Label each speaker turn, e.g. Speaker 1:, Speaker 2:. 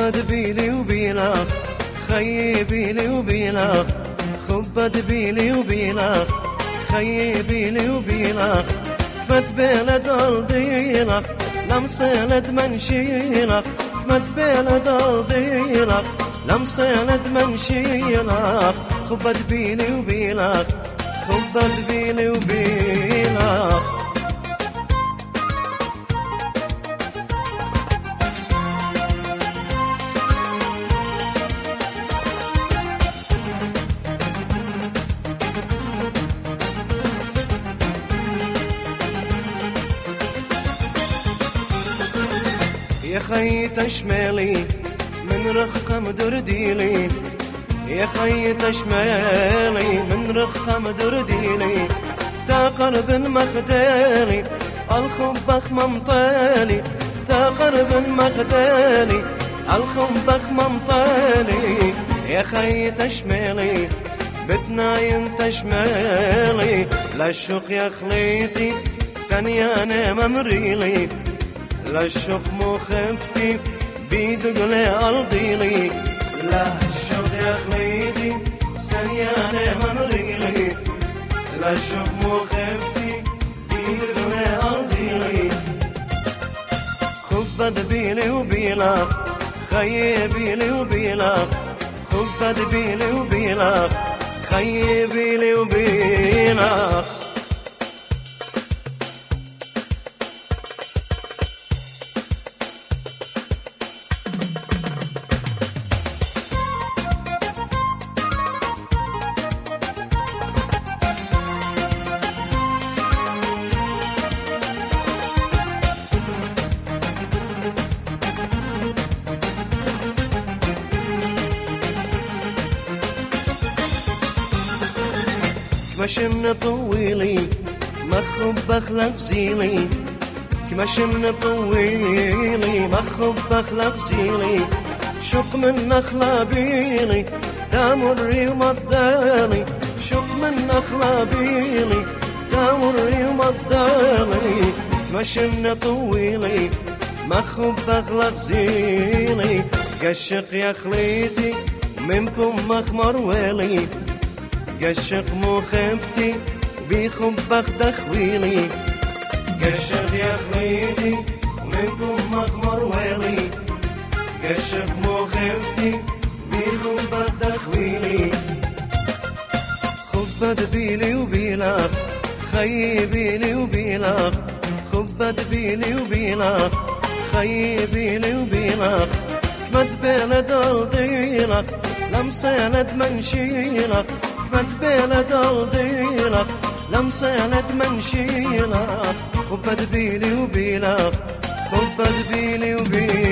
Speaker 1: خبت بيلي وبيلك خيي بيلي وبيلك خبت بيلي وبيلك خيي بيلي وبيلك كمت بلد الضيلك لمسلت منشيلك كمت بلد الضيلك لمسلت منشيلك خبت بيلي وبيلك خبت بيلي وبيلك يا خي تشمالي من رخم درديلي يا خي تشمالي من رخم درديلي تا قرب مخدالي الخبخ ممطالي تا قرب مخدالي الخبخ ممطالي يا خي تشمالي بتناين تشمالي للشوق يا خليتي سنيانة ممريلي للشوق مخفتي بيدقلي أرضيلي للشوق يا خليتي سنيانة ممريلي للشوق مخفتي بيدقلي أرضيلي خبت بيلي وبيلك خيي بيلي وبيلك خبت بيلي وبيلك خيي بيلي وبيلك كمشن طويلي مخبخ لبسيلي كمشن طويلي مخبخ لبسيلي شق من نخلة بيلي تمري ومضالي شق من نخلة بيلي تمري ومضالي كمشن طويلي مخبخ لبسيلي قشق يا خليتي منكم مخمر ويلي قشق مخبتي بيخبخ دخويلي قشق يا خليتي ومنكم مخمر ويلي قشق مخبتي بيخبخ دخويلي خبت بيلي وبيلك خيي بيلي وبيلك خبت بيلي وبيلك خيي بيلي وبيلك كمت بلد الضيلك لمسلت منشيلك كمت بلد الضيلك لمسلت منشيلك خبت بيلي وبيلك خبت بيلي وبيلك